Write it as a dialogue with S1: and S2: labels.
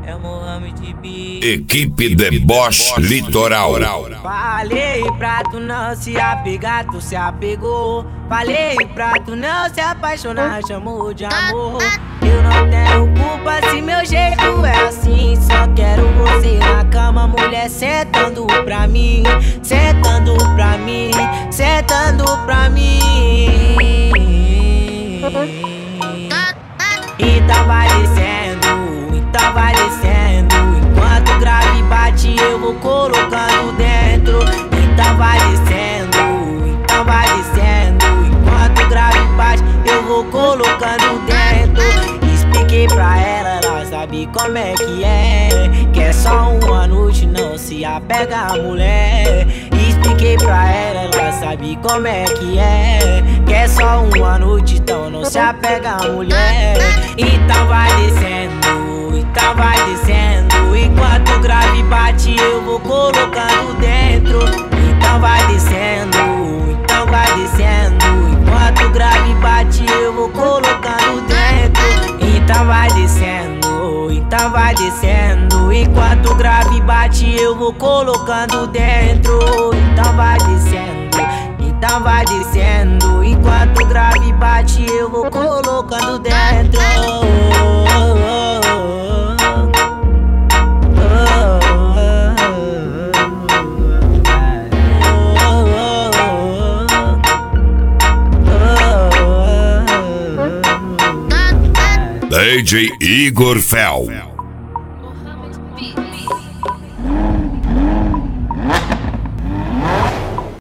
S1: é Mohamed B.
S2: Equipe Deboche Litoral.
S1: Falei pra tu não se apegar, tu se apegou. Falei pra tu não se apaixonar, chamou de amor. Eu não tenho culpa se meu jeito é assim. Só quero você na cama, mulher, sentando pra mim, sentando pra mim, sentando pra mim. E tá descendo, e tá descendo. Enquanto o grave bate, eu vou colocando dentro. E tá descendo, e tá descendo. Enquanto o grave bate, eu vou colocando dentro. Expliquei pra ela sabe como é. Que é só uma noite, não se apega a mulher. Expliquei pra ela sabe como é. Que é só uma noite, então não se apega a mulher. Então vai descendo, então vai descendo. Enquanto o grave bate, eu vou colocando dentro. Então vai descendo, então vai descendo. Enquanto o grave bate, eu vou colocando dentro. Então vai descendo, então vai descendo. Enquanto o grave bate, eu vou colocando dentro. Então vai descendo, então vai descendo. Enquanto o grave bate, eu vou colocando dentro.
S2: DJ Igor Fel.